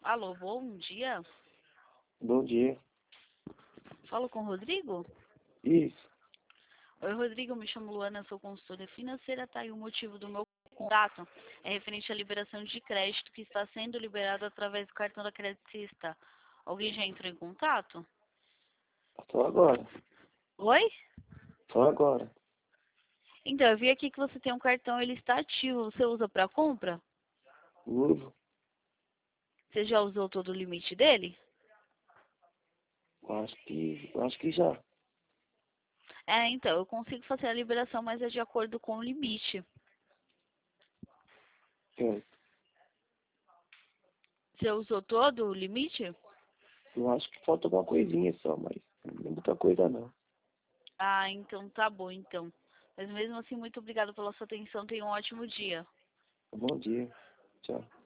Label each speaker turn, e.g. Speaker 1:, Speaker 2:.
Speaker 1: Alô, bom dia.
Speaker 2: Bom dia.
Speaker 1: Falo com o Rodrigo?
Speaker 2: Isso.
Speaker 1: Oi, Rodrigo, me chamo Luana, sou consultora financeira, tá? E o motivo do meu contato é referente à liberação de crédito que está sendo liberado através do cartão da Credicista. Alguém já entrou em contato?
Speaker 2: Só agora.
Speaker 1: Oi?
Speaker 2: Só agora.
Speaker 1: Então, eu vi aqui que você tem um cartão, ele está ativo. Você usa para compra?
Speaker 2: Uso.
Speaker 1: Você já usou todo o limite dele?
Speaker 2: Acho que já.
Speaker 1: Então, eu consigo fazer a liberação, mas é de acordo com o limite.
Speaker 2: É.
Speaker 1: Você usou todo o limite?
Speaker 2: Eu acho que falta alguma coisinha só, mas não é muita coisa não.
Speaker 1: Então tá bom, então. Mas mesmo assim, muito obrigada pela sua atenção. Tenha um ótimo dia.
Speaker 2: Bom dia. Tchau.